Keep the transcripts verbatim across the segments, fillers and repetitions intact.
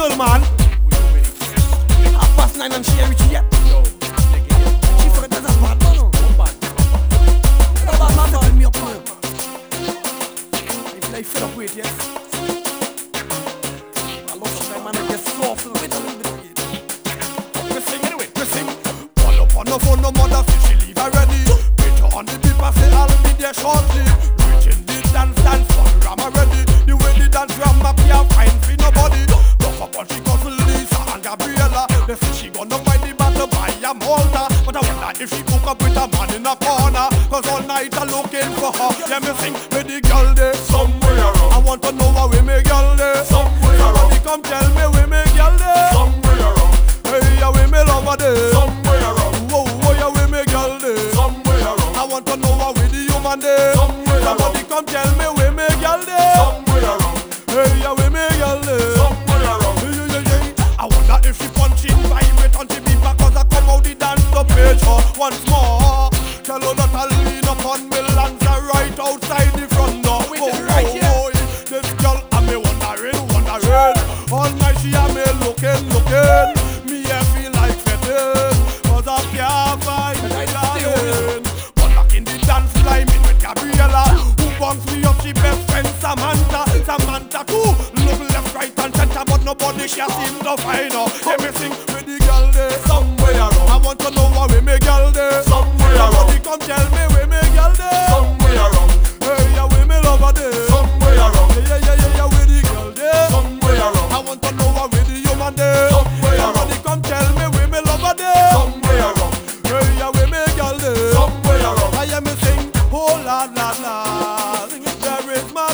girl, man. Half past nine and she ain't reached yet. She forget that's a bad man, no? That's a bad man setting me up, man. I feel like fed up with it, yes. I love sometimes, man, I get soft and wait a little bit of it. We sing anyway, we sing. Pull up on the phone, no mother, say she leave already. Picture on the paper, say I'll be there shortly. Reaching the dance, dance, for I'm ready. The way the dance ram up, can't find for nobody. Look up on she goes with Lisa and Gabriella. They say she gonna buy the battle by a Malta. But I wonder if she hook up with a man in a corner. Cause all night I'm looking for her. Let me sing with the girl there. Somewhere around. I want to know how we make girl there. Somewhere Somebody around. come tell me we make girl there. Somewhere around. Hey, yeah, we make love there. Somewhere around. Whoa, whoa, yeah, we make girl there. Somewhere around. I want to know how we the human there. Somewhere around. Somebody come tell me we make girl there. Somewhere around. Hey, yeah, we make girl there. Somewhere around. Hey, yeah, yeah, yeah. I wonder if she punching vibrate on the beat because I come out the dance to page her once more. Tell her that I'll lean upon me lancer right outside the front door. Wait, Oh, right here. oh, oh, this girl and me wondering, wondering. All night she and me looking, looking. Me I feel like fitting, cause I can't find my darling. But back in the dance line with Gabriella, who bunks me up, she best friend Samantha. Samantha too, look left, right and center, but nobody can seem to find her. Let me sing with the girl there. Somewhere around. I want to know how we make girl there. Somewhere Somebody around. come tell me we make girl there. Somewhere around. Hey, yeah, we make love her there. Somewhere around. Yeah, yeah, yeah, yeah, with the girl there. Somewhere around. I want to know how we the human there. Somewhere Somebody around. come tell me we make love her there. Somewhere around. Hey, yeah, we make girl there. Somewhere around. I hear me sing, oh la la la. There is my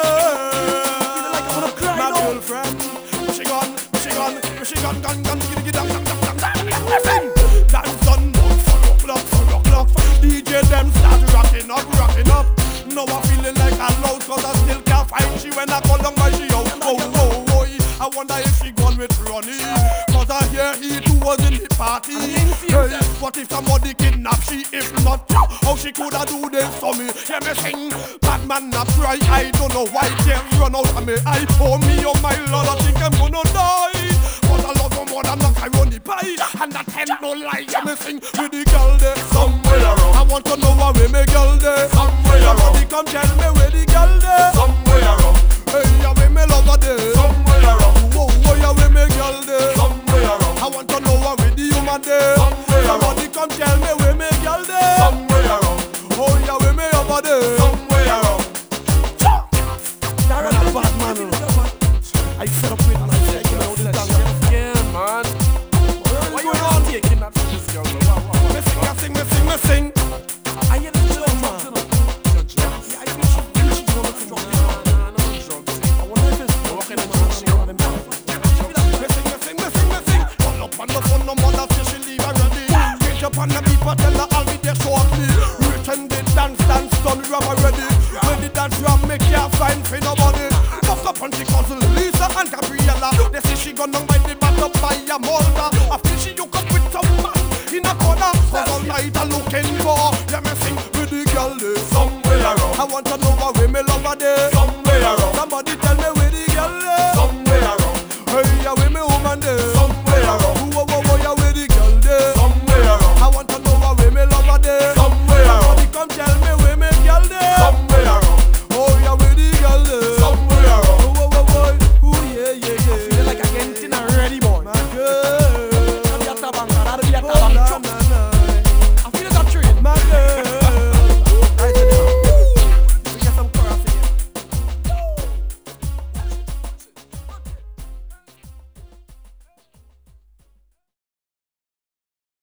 girl, like I wanna cry my now. girlfriend. She gone, she gone, she gone, gone, gone, giddy, giddy, dang, dang, dang, dang, dang. Listen, dance on about four o'clock, four o'clock. D J them start rocking up, rocking up. Now I'm feeling like I'm loud 'cause I still can't find she when I call down my she out. Oh, oh, oh, I wonder if she gone with Ronnie 'cause I hear he too was in the party. Hey, what if somebody kidnap she? If not, how she coulda do this to me? Hear me sing, bad man not cry. I don't know why tears run out of me. I pour me, oh my Lord, I think I'm gonna die. But I love her more than macaroni pie, and that ain't no lie. Hear me sing with the girl there. Somewhere around. I want to know how we make girl there. Somewhere Somebody around. come tell me where the girl there. Somewhere around. Hey, yeah, we me love her there. Somewhere around. Whoa, whoa, yeah, we make girl there. Somewhere around. I want to know how we the human there. Somewhere around. Somebody come tell me where me girl there. Somewhere around. Oh, yeah, we me over there. Somewhere around. That was a bad man. I fed up with my taking out the dance. Yeah, man. What's going on? Taking that from this girl, man. Wow, wow, wow. Me sing, I sing, me sing, me sing. I hear the drugs, man. Drugs. Yeah, I think she think she gonna sing. Nah, no drugs. I wonder if it's What kind of drugs she got? Me sing, me sing, me sing, me sing. Pull up on the phone, no mother say she leave already. Reach up on the beat, but tell her I'll be there shortly. Return the dance, dance, done, ram already. When the dance ram make you find for nobody. Fuck up on she cousin Lisa and Gabriella. They say she gonna buy the battle by a Malta. After she hook up with some man in a corner. Cause all night I'm looking for. Let me sing with the girl there. Somewhere around. I want to know how we me love her there. Somewhere